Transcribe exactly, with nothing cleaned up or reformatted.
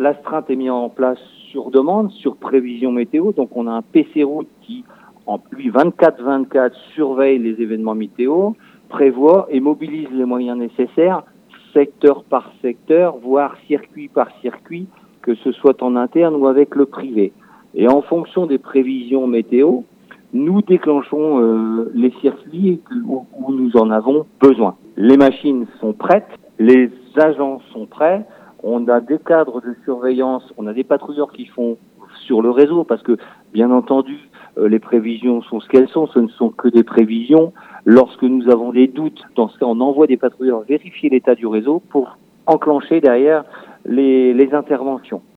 l'astreinte est mise en place sur demande, sur prévision météo. Donc on a un P C route qui, en lui vingt-quatre vingt-quatre, surveille les événements météo, prévoit et mobilise les moyens nécessaires, secteur par secteur, voire circuit par circuit, que ce soit en interne ou avec le privé. Et en fonction des prévisions météo, nous déclenchons euh, les circuits où, où nous en avons besoin. Les machines sont prêtes, les agents sont prêts, on a des cadres de surveillance, on a des patrouilleurs qui font sur le réseau parce que, bien entendu, euh, les prévisions sont ce qu'elles sont, ce ne sont que des prévisions. Lorsque nous avons des doutes, dans ce cas, on envoie des patrouilleurs vérifier l'état du réseau pour enclencher derrière les, les interventions.